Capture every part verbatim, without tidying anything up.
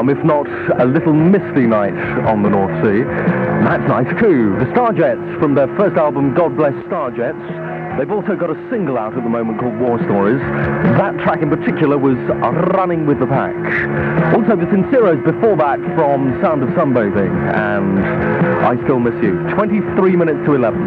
calm, if not a little misty night on the North Sea. That's nice too. The Starjets from their first album, God Bless Starjets. They've also got a single out at the moment called War Stories. That track in particular was Running with the Pack. Also the Sinceros before that from Sound of Sunbathing and I Still Miss You. twenty-three minutes to eleven.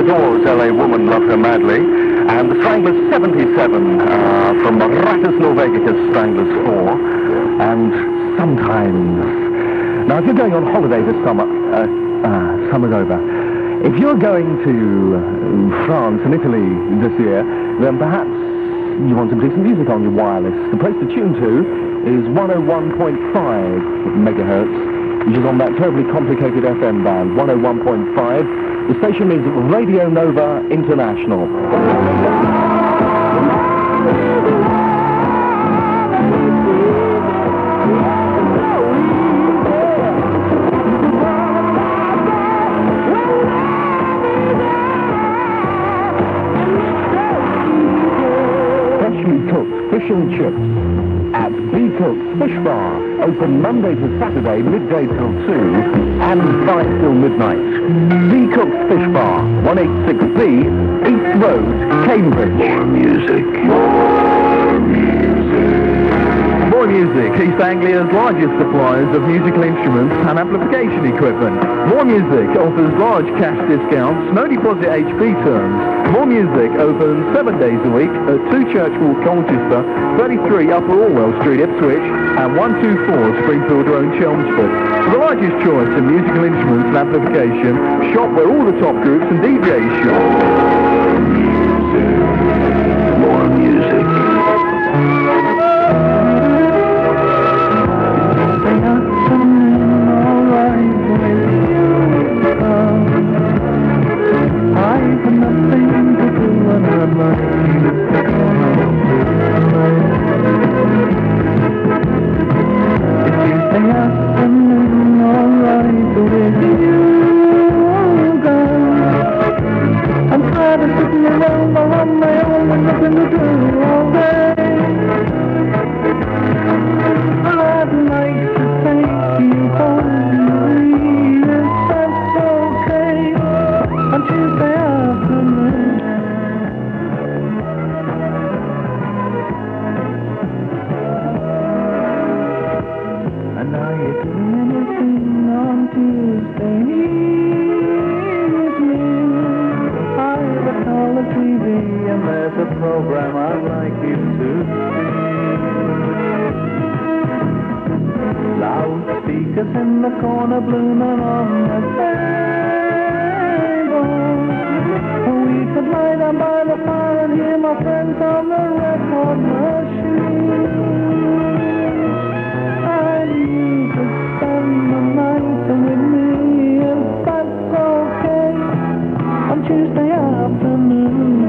Doors, L A Woman, Love Her Madly, and the Stranglers seventy-seven uh, from Rattus Norvegicus Stranglers four, and Sometimes. Now, if you're going on holiday this summer, uh, uh, summer's over, if you're going to uh, France and Italy this year, then perhaps you want some decent music on your wireless. The place to tune to is one oh one point five megahertz, which is on that terribly complicated F M band, one oh one point five. The station is Radio Nova International. Fish and chips at B. Cook's Fish Bar, open Monday to Saturday, midday till two, and five till midnight. B. Cook's Fish Bar, one eighty-six B, East Road, Cambridge. More music. More music. More Music, East Anglia's largest suppliers of musical instruments and amplification equipment. More Music offers large cash discounts, no deposit H P terms. More Music opens seven days a week at two Church Walk, Colchester, thirty-three Upper Orwell Street, Ipswich, and one two four Springfield Road, Chelmsford. For the largest choice of musical instruments and amplification, shop where all the top groups and D Js shop. More music. In the corner blooming on the table, we could lie down by the fire and hear my friends on the record machine. And you could spend the night with me if that's okay on Tuesday afternoon.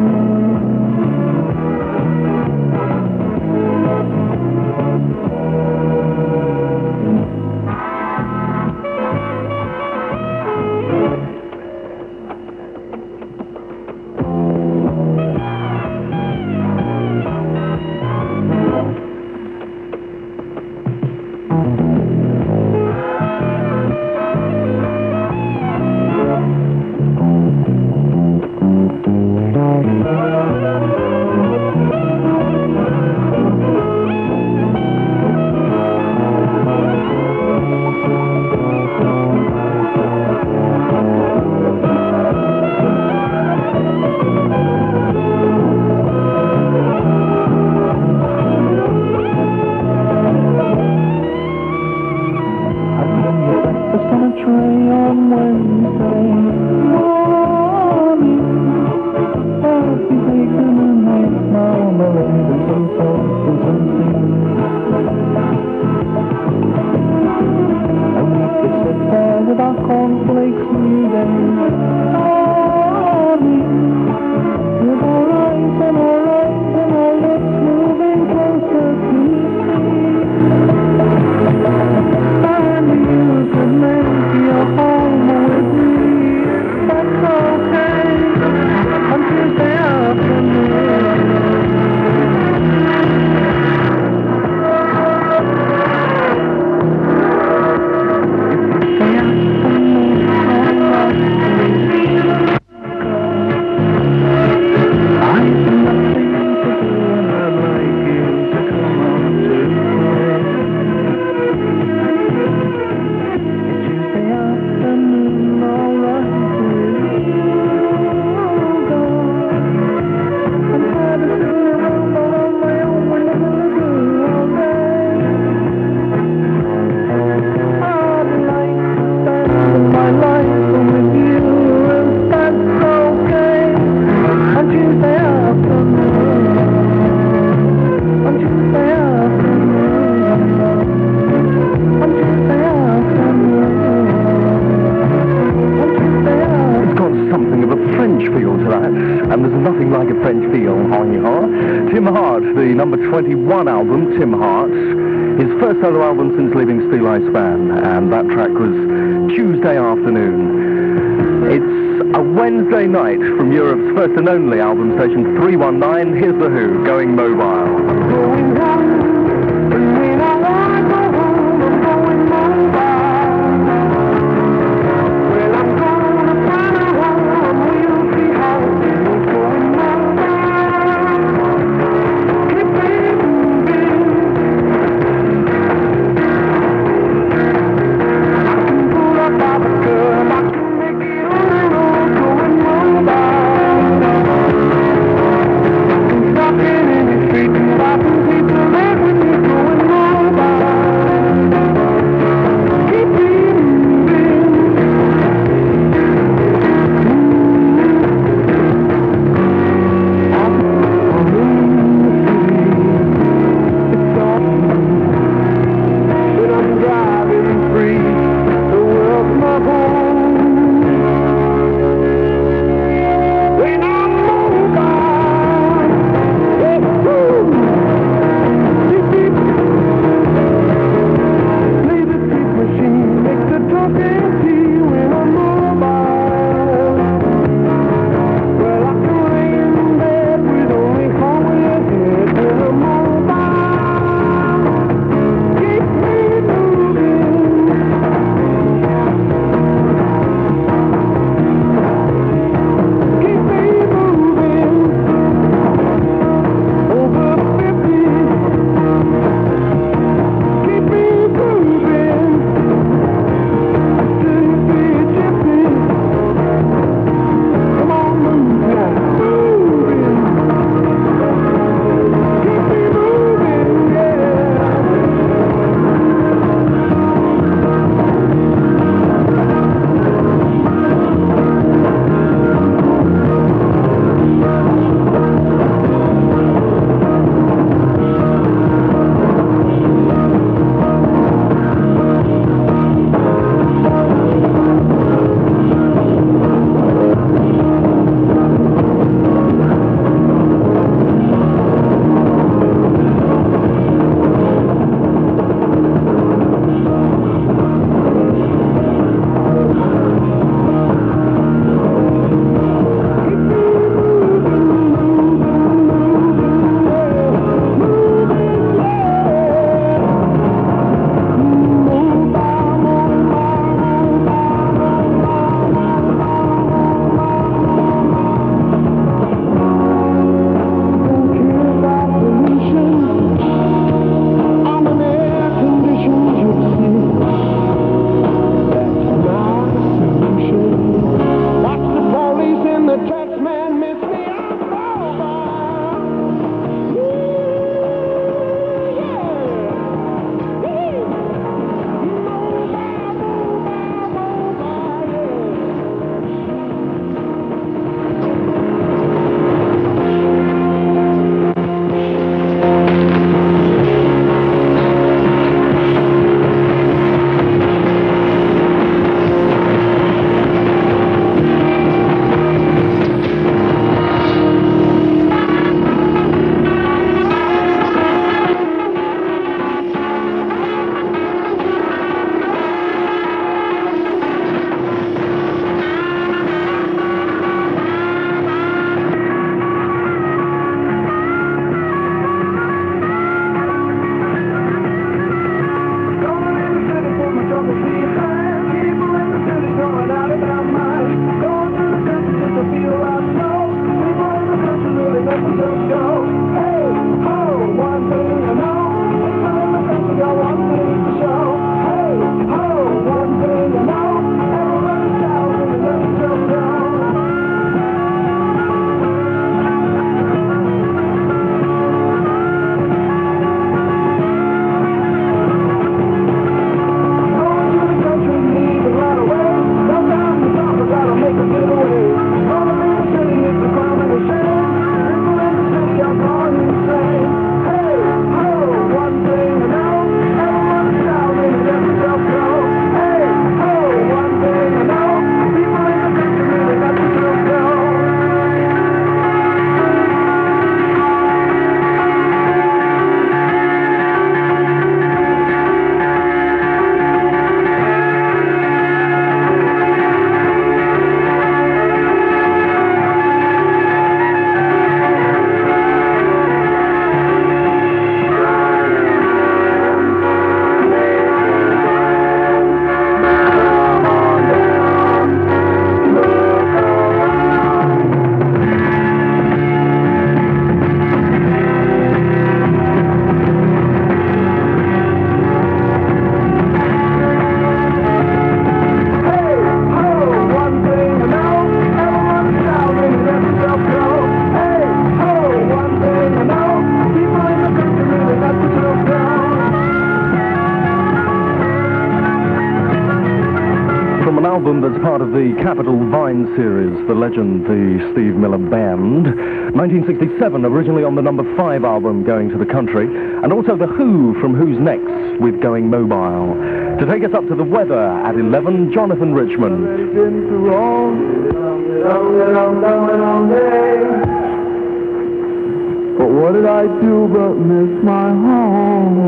and there's nothing like a French feel. Tim Hart, the number twenty-one album, Tim Hart, his first solo album since leaving Steel Eye Span, and that track was Tuesday Afternoon. It's a Wednesday night from Europe's first and only album station, three one nine. Here's The Who, Going Mobile. Going home, and when I wanna go home, I'm going mobile. Well, I'm gonna find a home, we'll see how it goes. Going mobile. Keep it moving. I can pull up by the curb, I can make it on the road. Going mobile. I can stop it in the street and stop and people there when you're going mobile. band that's part of the Capitol Vine series, the legend, the Steve Miller Band. nineteen sixty-seven, originally on the number five album, Going to the Country, and also The Who from Who's Next with Going Mobile. To take us up to the weather at eleven, Jonathan Richman. But what did I do but miss my home?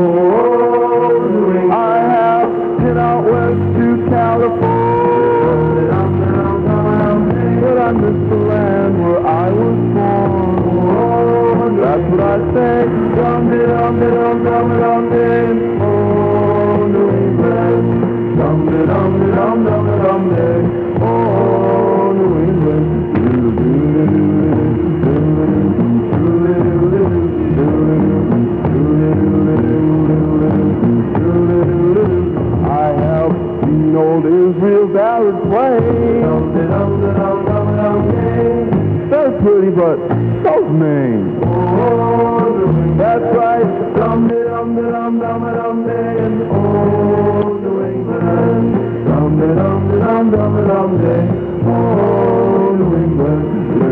I have been out west to California, but I miss the land where I was born. That's what I say. Dum de dum de dum dum dum de. Oh, New England. Dum de dum de dum dum dum de. Oh, New England. I have seen old Israel Barrett play. They're pretty, but so's Maine. That's right. Dum de dum de dum dum dum de. Oh, New England. Dum de dum de dum dum dum de. Oh, New England.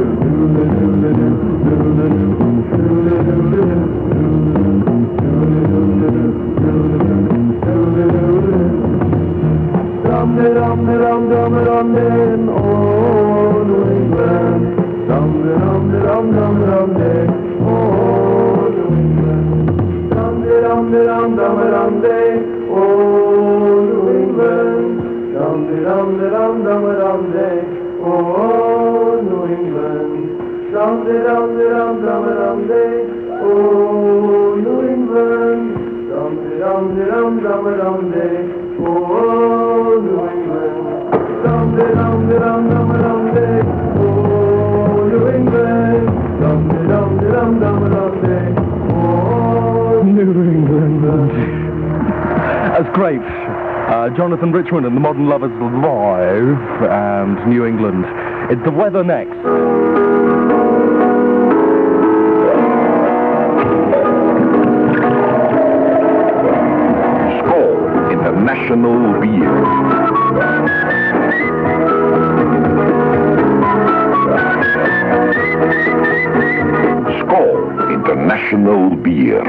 Dum de dum de dum dum dum de. Oh, New England. Dum de dum de dum dum dum de. Oh, New England. Dum de dum de dum dum dum de. Oh, New England. Dum de dum de dum dum dum de. Oh, New England. Dum de dum de dum dum dum de. Oh, New England. Dum de dum de dum dum dum de. Oh, New England. Dum de dum de dum dum dum de. Oh, New England. Dum de dum de dum dum dum de. Oh, New England. That's great. Uh, Jonathan Richman and the Modern Lovers Live and New England. It's the weather next. Skål, International Beer. Skål, International Beer.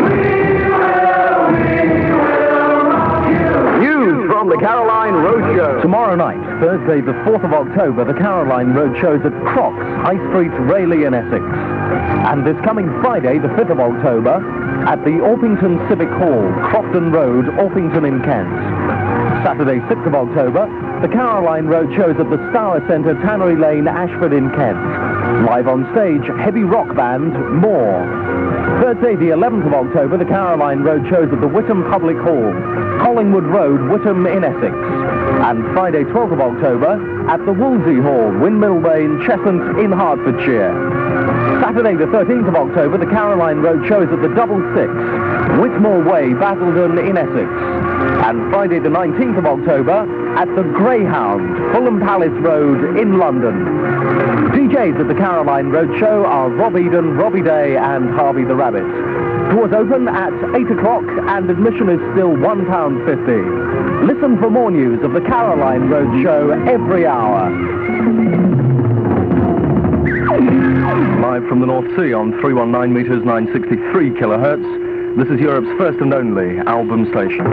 News from the Caroline Roadshow. Tomorrow night, Thursday the fourth of October, the Caroline Roadshow is at Crocs, High Street, Rayleigh in Essex. And this coming Friday, the fifth of October, at the Orpington Civic Hall, Crofton Road, Orpington in Kent. Saturday, sixth of October, the Caroline Roadshow is at the Stour Centre, Tannery Lane, Ashford in Kent. Live on stage, heavy rock band, More. Thursday, the eleventh of October, the Caroline Roadshow is at the Whittam Public Hall, Collingwood Road, Whittam in Essex. And Friday, twelfth of October, at the Wolsey Hall, Windmill Lane, Cheshunt in Hertfordshire. Saturday, the thirteenth of October, the Caroline Roadshow is at the Double Six, Whitmore Way, Basildon in Essex. And Friday, the nineteenth of October, at the Greyhound, Fulham Palace Road in London. D Js at the Caroline Roadshow are Rob Eden, Robbie Day and Harvey the Rabbit. Doors open at eight o'clock and admission is still one pound fifty. Listen for more news of the Caroline Roadshow every hour. Live from the North Sea on three nineteen meters, nine sixty-three kilohertz. This is Europe's first and only album station.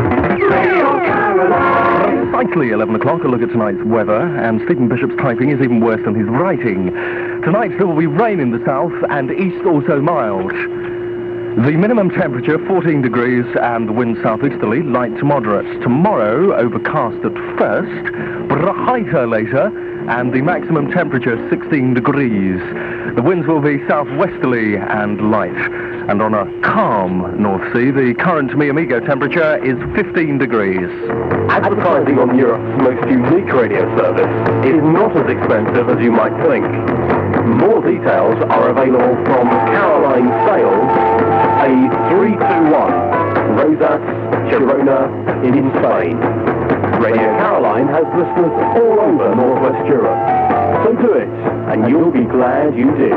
Precisely eleven o'clock, a look at tonight's weather, and Stephen Bishop's typing is even worse than his writing. Tonight there will be rain in the south and east also mild. The minimum temperature fourteen degrees and the wind southeasterly, light to moderate. Tomorrow, overcast at first, brighter later, and the maximum temperature sixteen degrees. The winds will be southwesterly and light. And on a calm North Sea, the current Mi Amigo temperature is fifteen degrees. Advertising on Europe's most unique radio service is not as expensive as you might think. More details are available from Caroline Sales, A three two one, Rosas, Girona, in Spain. Radio Caroline has listeners all over Northwest Europe. So do it, and you'll be glad you did.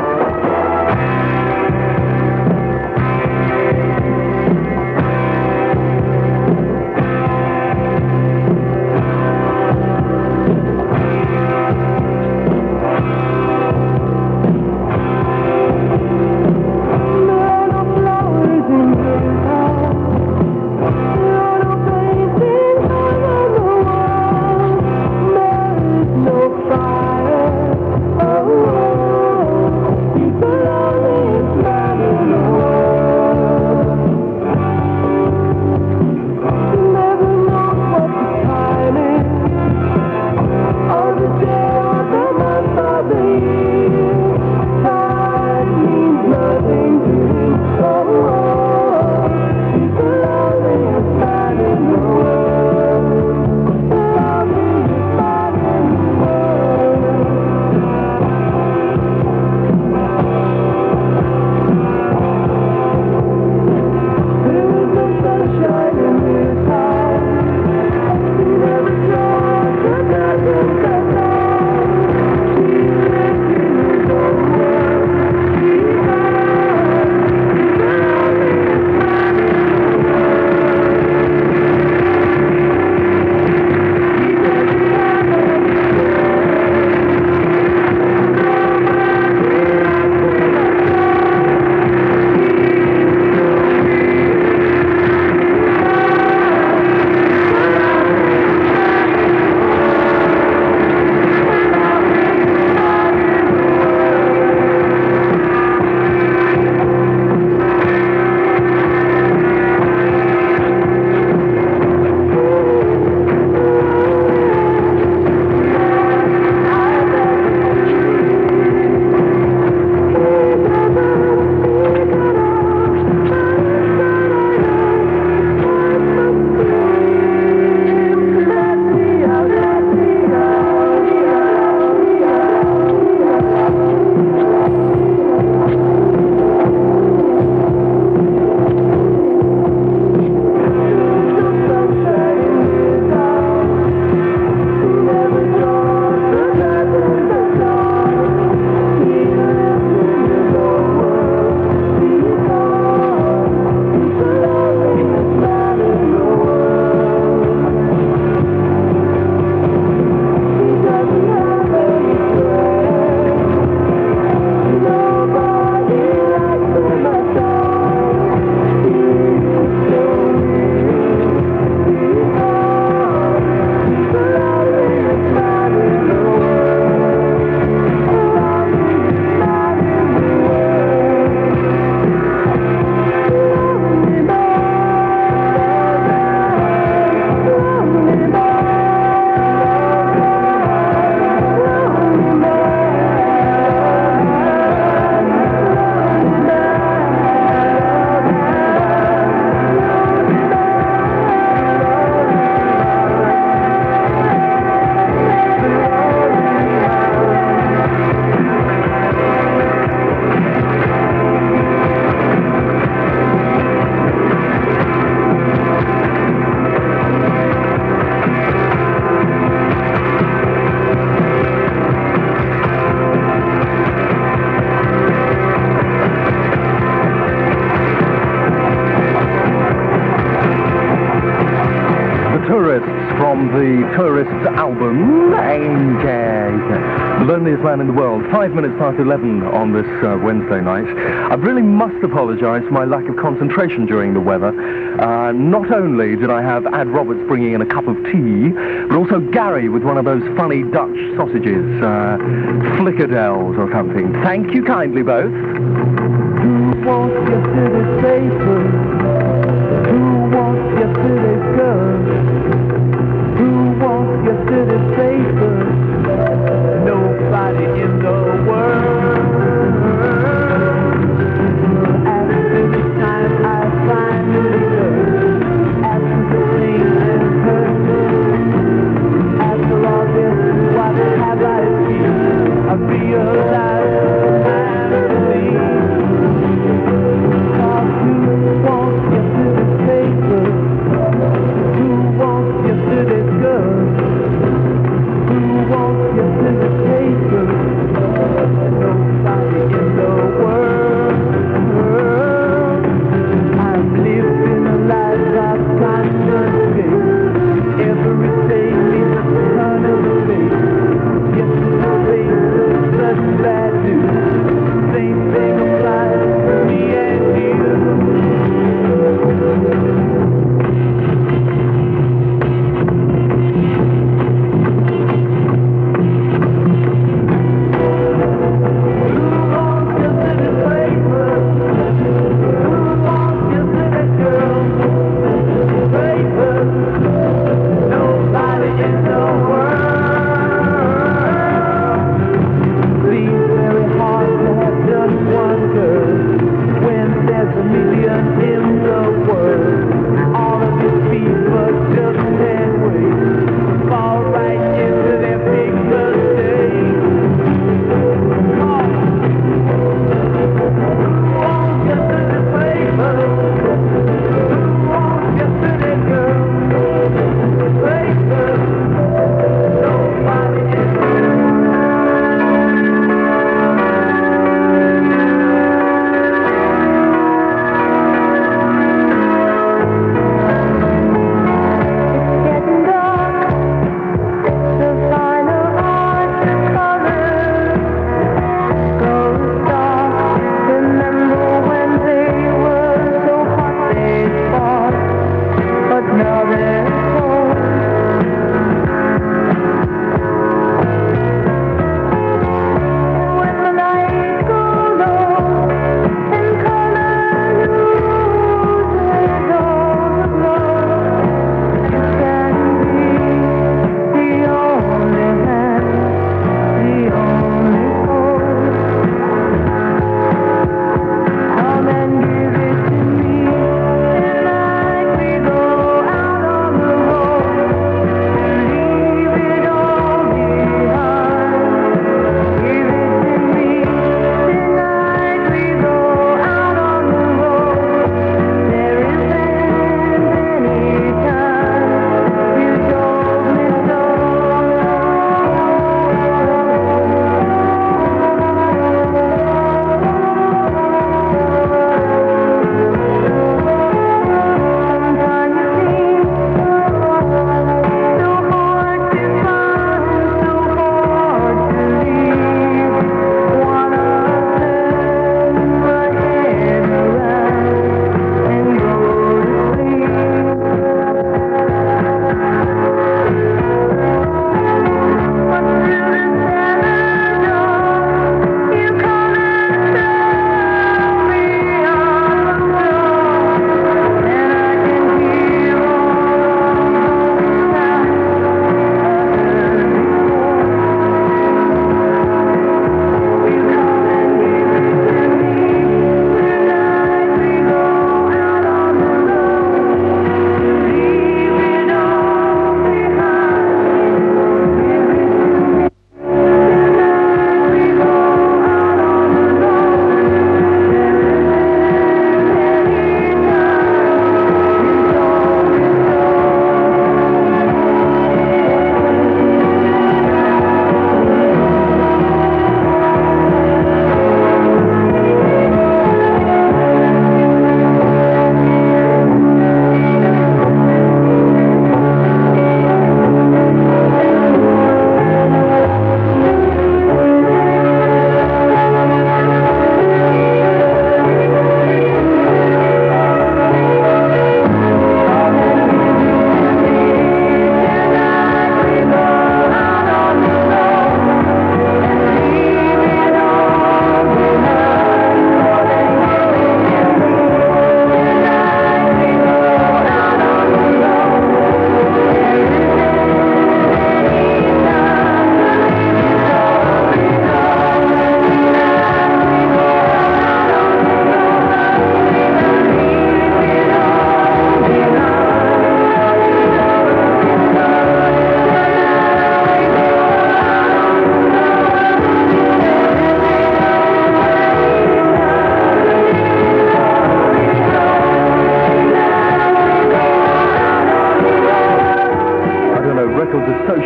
Tourist's album, Angel. The Loneliest Man in the World, five minutes past eleven on this uh, Wednesday night. I really must apologise for my lack of concentration during the weather. Uh, not only did I have Ad Roberts bringing in a cup of tea, but also Gary with one of those funny Dutch sausages, uh, flickadelles or something. Thank you kindly, both. Who wants yesterday's paper? Who wants yesterday's girl? Who wants yesterday's paper? Nobody in the world. After this time I finally learn, after the pain and hurt, after all this, what have I seen? I realize finally. Who wants yesterday's paper? Who wants yesterday's girl? Who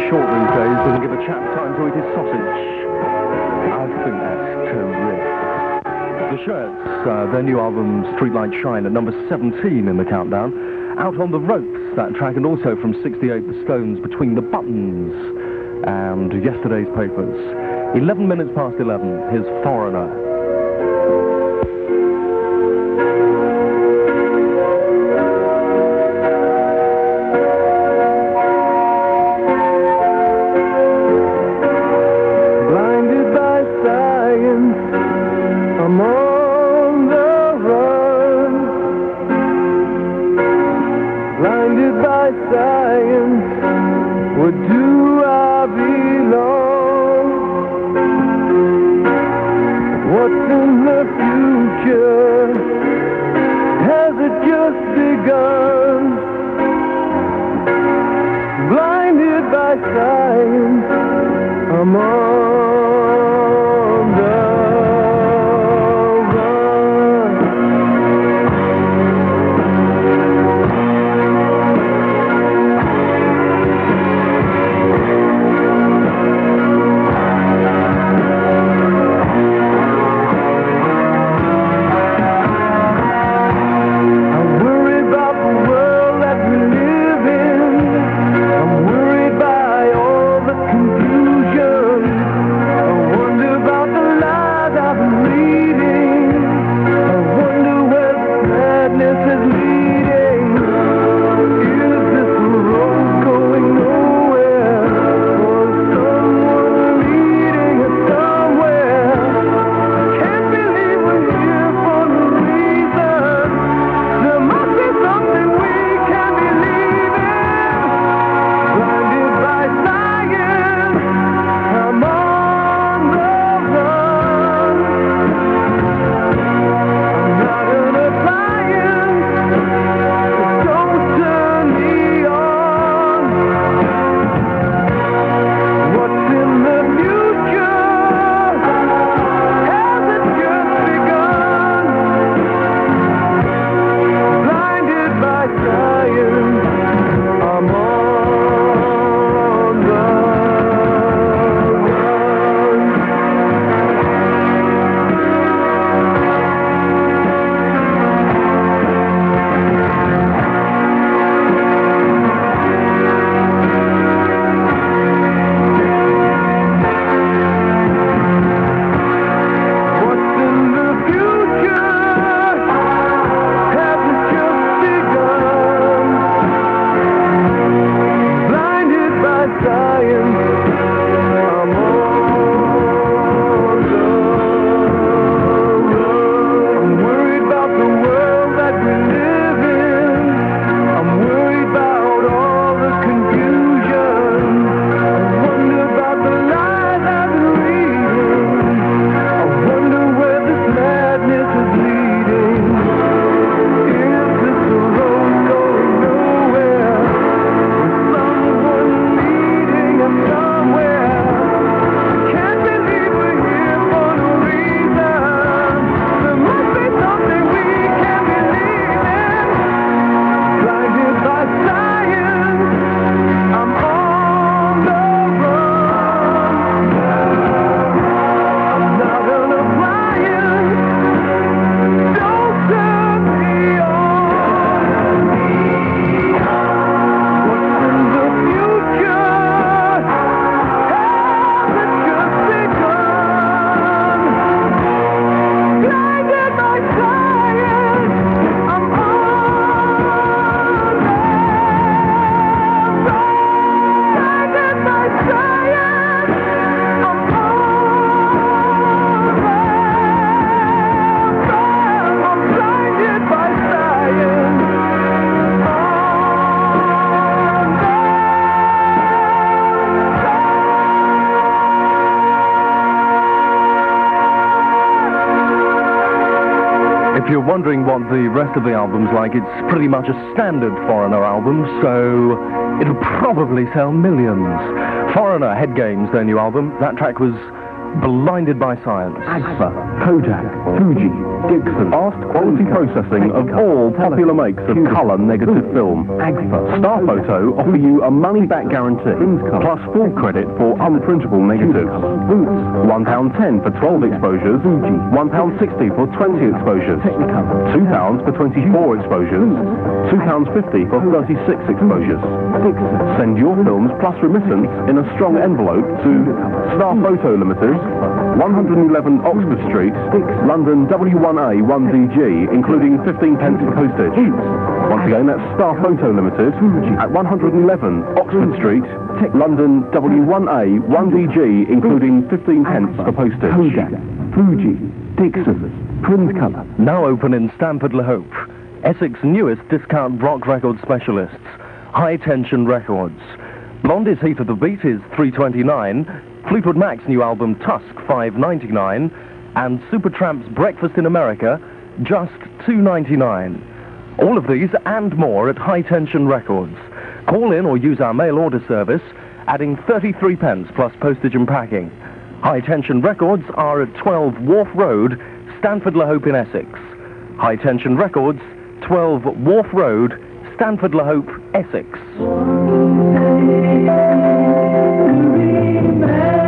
short these days doesn't give a chap time to eat his sausage. I think that's terrific. The Shirts, uh, their new album Streetlight Shine at number seventeen in the countdown. Out on the Ropes, that track, and also from sixty-eight, The Stones, Between the Buttons, and yesterday's papers. eleven minutes past eleven, here's Foreigner. If you're wondering what the rest of the album's like, it's pretty much a standard Foreigner album, so it'll probably sell millions. Foreigner, Head Games, their new album. That track was Blinded by Science. Agfa, Kodak, Fuji, Dixon. Fast quality processing of all popular makes of colour negative film. Agfa, Star Photo offer you a money-back guarantee, plus full credit for unprintable negatives. Boots, one pound ten for twelve exposures, one pound sixty for twenty exposures, Technicolor, two pounds for twenty-four exposures, two pounds fifty for thirty-six exposures. Dixon, Send your films plus remittance in a strong envelope to Star Photo Limited, one eleven Oxford Street, London W one A one D G, including fifteen pence for postage. Once again, that's Star Photo Limited at one eleven Oxford Street, London W one A one D G, including fifteen pence for postage. Kodak, Fuji, Dixon, Prismacolor. Now open in Stamford Le Hope, Essex's newest discount rock record specialists, High Tension Records. Blondie's Heat of the Beat is three twenty-nine, Fleetwood Mac's new album Tusk five ninety-nine, and Supertramp's Breakfast in America just two ninety-nine. All of these and more at High Tension Records. Call in or use our mail order service, adding thirty-three pence plus postage and packing. High Tension Records are at twelve Wharf Road, Stamford Le Hope in Essex. High Tension Records, twelve Wharf Road, Stamford Le Hope, Essex. Remember